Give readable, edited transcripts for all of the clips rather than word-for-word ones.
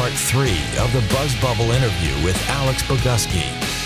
part 3 of the Buzz Bubble interview with Alex Bogusky.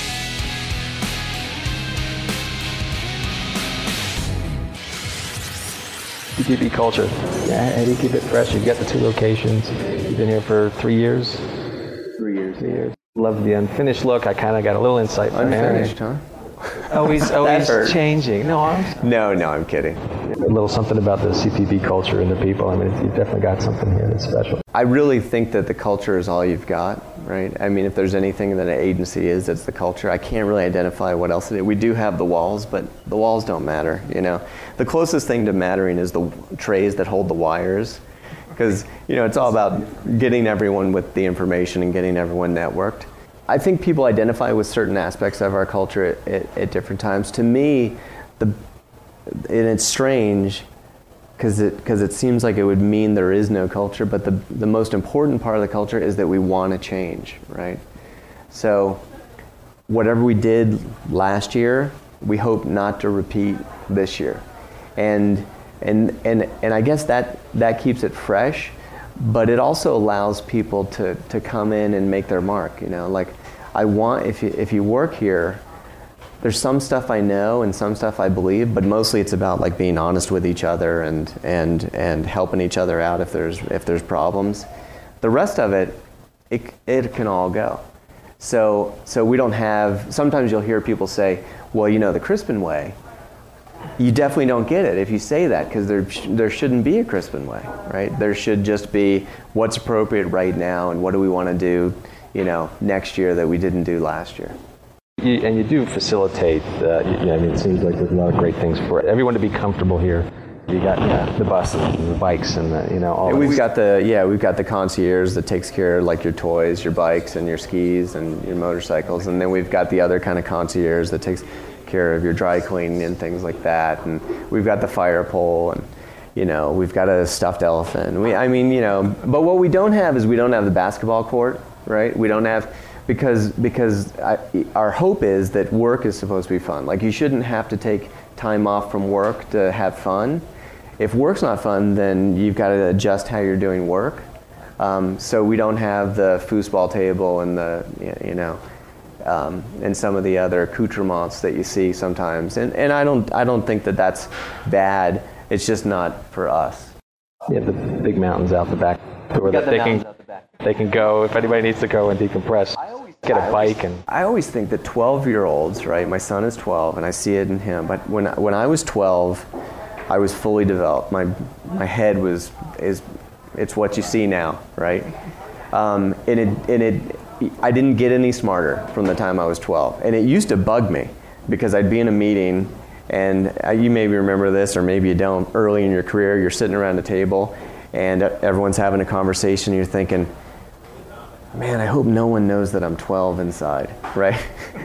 CPB culture. Yeah, how do you keep it fresh? You've got the 2 locations. You've been here for 3 years? 3 years. 3 years. Love the unfinished look. I kind of got a little insight from Unfinished, huh? Always changing. No, I'm kidding. A little something about the CPB culture and the people. I mean, you've definitely got something here that's special. I really think that the culture is all you've got, right? I mean, if there's anything that an agency is, it's the culture. I can't really identify what else it is. We do have the walls, but the walls don't matter, you know? The closest thing to mattering is the trays that hold the wires, because, you know, it's all about getting everyone with the information and getting everyone networked. I think people identify with certain aspects of our culture at different times. To me, and it's strange because it seems like it would mean there is no culture, but the most important part of the culture is that we want to change, right? So whatever we did last year, we hope not to repeat this year. And I guess that keeps it fresh. But it also allows people to come in and make their mark, you know, like if you work here, there's some stuff I know and some stuff I believe, but mostly it's about like being honest with each other and helping each other out if there's problems. The rest of it can all go. So we don't have, sometimes you'll hear people say, well, you know, the Crispin way. You definitely don't get it if you say that, because there shouldn't be a Crispin way, right? There should just be what's appropriate right now and what do we want to do, you know, next year that we didn't do last year. And you do facilitate, I mean, it seems like there's a lot of great things for everyone to be comfortable here. You got the buses and the bikes and the, you know, all. And we've got the concierge that takes care of like your toys, your bikes, and your skis and your motorcycles, and then we've got the other kind of concierge that takes care of your dry cleaning and things like that, and we've got the fire pole, and you know, we've got a stuffed elephant. But what we don't have is we don't have the basketball court, right? We don't have, because our hope is that work is supposed to be fun. Like, you shouldn't have to take time off from work to have fun. If work's not fun, then you've got to adjust how you're doing work. So we don't have the foosball table and the, you know, and some of the other accoutrements that you see sometimes. And I don't think that that's bad. It's just not for us. You have the big mountains out the back where they can go, if anybody needs to go and decompress, get a bike. And I always think that 12-year-olds, right, my son is 12 and I see it in him, but when I was 12, I was fully developed. My head it's what you see now, right? I didn't get any smarter from the time I was 12. And it used to bug me because I'd be in a meeting, and you maybe remember this or maybe you don't. Early in your career, you're sitting around a table and everyone's having a conversation and you're thinking, man, I hope no one knows that I'm 12 inside, right?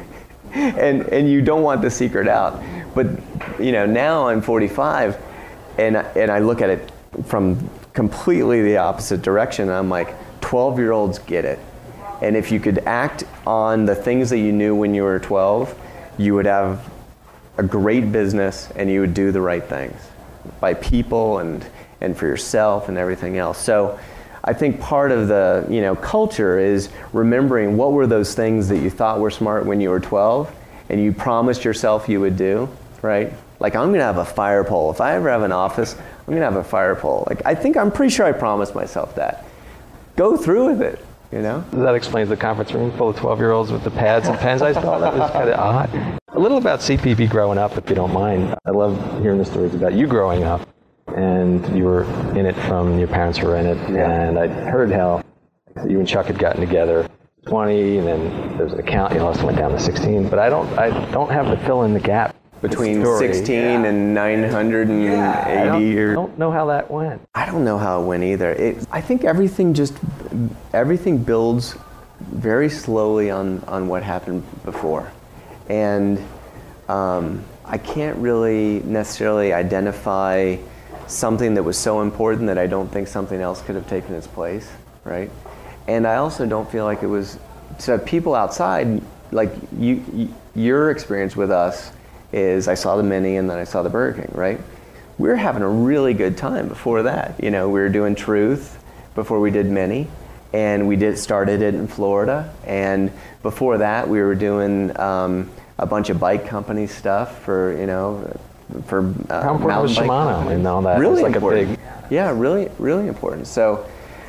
and you don't want the secret out. But you know, now I'm 45 and I look at it from completely the opposite direction, and I'm like, 12-year-olds get it. And if you could act on the things that you knew when you were 12, you would have a great business and you would do the right things by people and for yourself and everything else. So I think part of the, you know, culture is remembering what were those things that you thought were smart when you were 12 and you promised yourself you would do, right? Like, I'm going to have a fire pole. If I ever have an office, I'm going to have a fire pole. Like, I'm pretty sure I promised myself that. Go through with it. You know? That explains the conference room full of 12-year-olds with the pads and pens. I saw that was kind of odd. A little about CPB growing up, if you don't mind. I love hearing the stories about you growing up, and you were in it from your parents were in it, and I heard how you and Chuck had gotten together 20, and then there's an account, you also went down to 16, but I don't have the fill in the gap. Between 16 and 980 I don't know how that went. I don't know how it went either. I think everything builds very slowly on what happened before. And I can't really necessarily identify something that was so important that I don't think something else could have taken its place, right? And I also don't feel like it was, so people outside, like your experience with us is I saw the Mini and then I saw the Burger King, right? We were having a really good time before that. You know, we were doing Truth before we did Mini, and we started it in Florida. And before that, we were doing a bunch of bike company stuff for how important was Shimano and all that? Really like important. Yeah, really, really important. So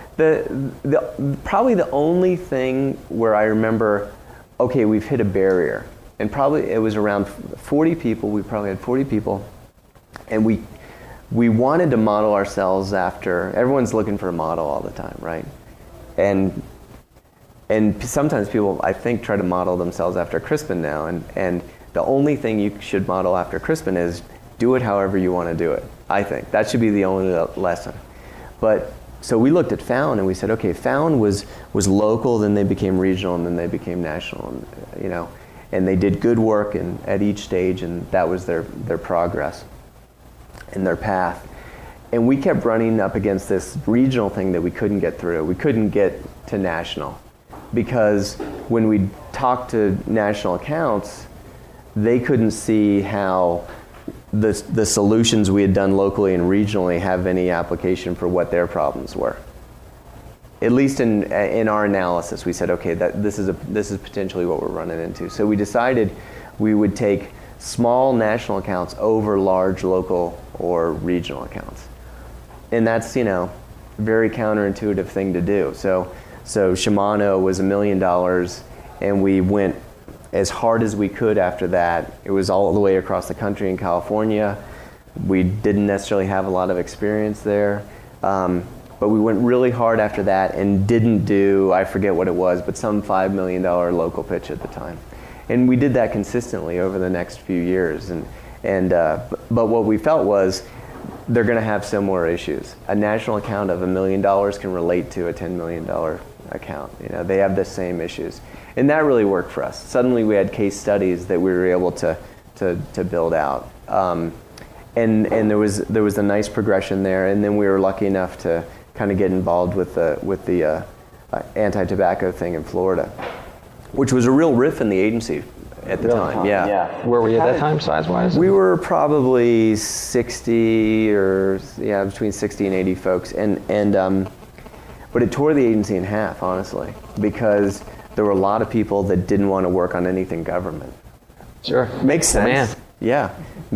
probably the only thing where I remember, okay, we've hit a barrier, and probably it was around 40 people. We probably had 40 people, and we wanted to model ourselves after. Everyone's looking for a model all the time, right? And sometimes people, I think, try to model themselves after Crispin now, and the only thing you should model after Crispin is do it however you want to do it. I think that should be the only lesson. But so we looked at Found and we said, okay, Found was local, then they became regional, and then they became national, and they did good work at each stage, and that was their progress and their path. And we kept running up against this regional thing that we couldn't get through. We couldn't get to national, because when we talked to national accounts, they couldn't see how the solutions we had done locally and regionally have any application for what their problems were. At least in our analysis, we said, okay, this is potentially what we're running into. So we decided we would take small national accounts over large local or regional accounts, and that's a very counterintuitive thing to do. So Shimano was $1 million, and we went as hard as we could after that. It was all the way across the country in California. We didn't necessarily have a lot of experience there, but we went really hard after that and didn't do, I forget what it was, but some $5 million local pitch at the time. And we did that consistently over the next few years. But what we felt was they're going to have similar issues. A national account of $1 million can relate to a $10 million account. They have the same issues. And that really worked for us. Suddenly we had case studies that we were able to build out. And there was a nice progression there. And then we were lucky enough to kind of get involved with the anti-tobacco thing in Florida, which was a real riff in the agency at the time. Yeah. Where were you at that time, size-wise? We were probably 60 between 60 and 80 folks. But it tore the agency in half, honestly, because there were a lot of people that didn't want to work on anything government. Sure. Makes sense. Yeah.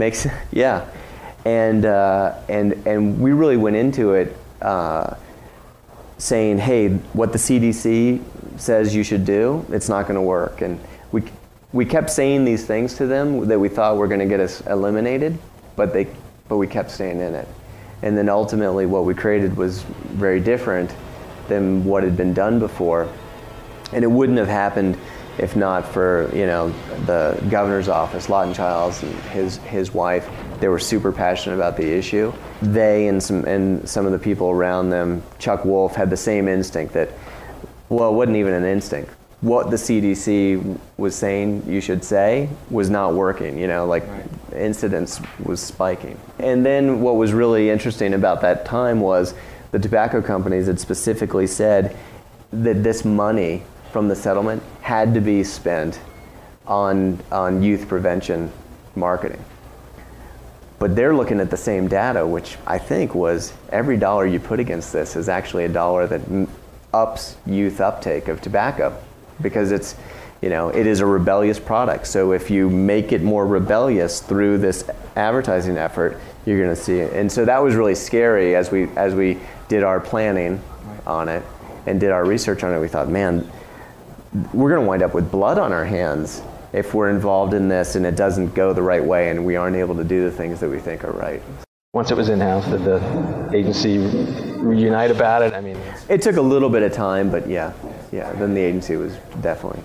And we really went into it saying, hey, what the CDC says you should do, it's not going to work. And we kept saying these things to them that we thought were going to get us eliminated, but we kept staying in it. And then ultimately what we created was very different than what had been done before. And it wouldn't have happened if not for the governor's office, Lawton Childs and his wife. They were super passionate about the issue. They and some of the people around them, Chuck Wolf, had the same instinct that, well, it wasn't even an instinct. What the CDC was saying you should say was not working. Incidence was spiking. And then what was really interesting about that time was the tobacco companies had specifically said that this money from the settlement had to be spent on youth prevention marketing. But they're looking at the same data, which I think was every dollar you put against this is actually a dollar that ups youth uptake of tobacco, because it is a rebellious product. So if you make it more rebellious through this advertising effort, you're going to see it. And so that was really scary as we did our planning on it and did our research on it. We thought, man, we're going to wind up with blood on our hands if we're involved in this and it doesn't go the right way and we aren't able to do the things that we think are right. Once it was in-house, did the agency unite about it? It took a little bit of time, but yeah, then the agency was definitely.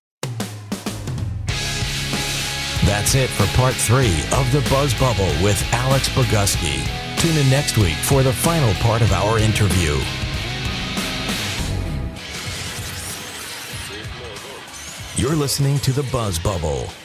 That's it for part 3 of The Buzz Bubble with Alex Bogusky. Tune in next week for the final part of our interview. You're listening to The Buzz Bubble.